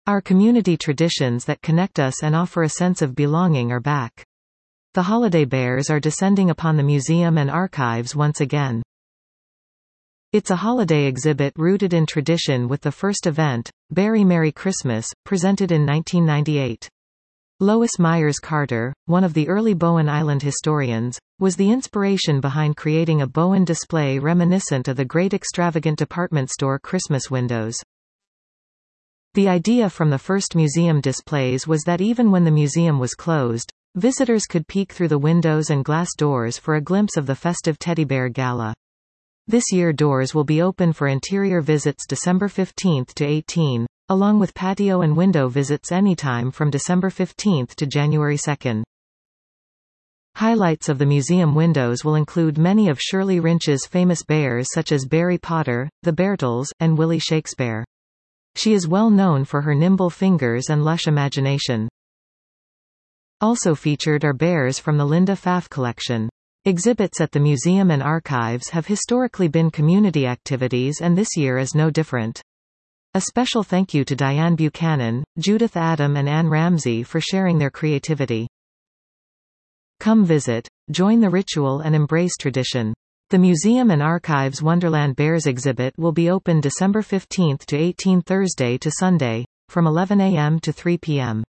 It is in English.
Our community traditions that connect us and offer a sense of belonging are back. The holiday bears are descending upon the museum and archives once again. It's a holiday exhibit rooted in tradition with the first event, Berry Merry Christmas, presented in 1998. Lois Myers Carter, one of the early Bowen Island historians, was the inspiration behind creating a Bowen display reminiscent of the Great Extravagant Department Store Christmas windows. The idea from the first museum displays was that even when the museum was closed, visitors could peek through the windows and glass doors for a glimpse of the festive Teddy Bear Gala. This year doors will be open for interior visits December 15 to 18, along with patio and window visits anytime from December 15 to January 2. Highlights of the museum windows will include many of Shirley Rynch's famous bears such as Barry Potter, the Beartles, and Willie Shakespeare. She is well known for her nimble fingers and lush imagination. Also featured are bears from the Linda Pfaff collection. Exhibits at the museum and archives have historically been community activities, and this year is no different. A special thank you to Diane Buchanan, Judith Adam and Anne Ramsey for sharing their creativity. Come visit, join the ritual and embrace tradition. The Museum and Archives Wonderland Bears exhibit will be open December 15 to 18 Thursday to Sunday, from 11 a.m. to 3 p.m.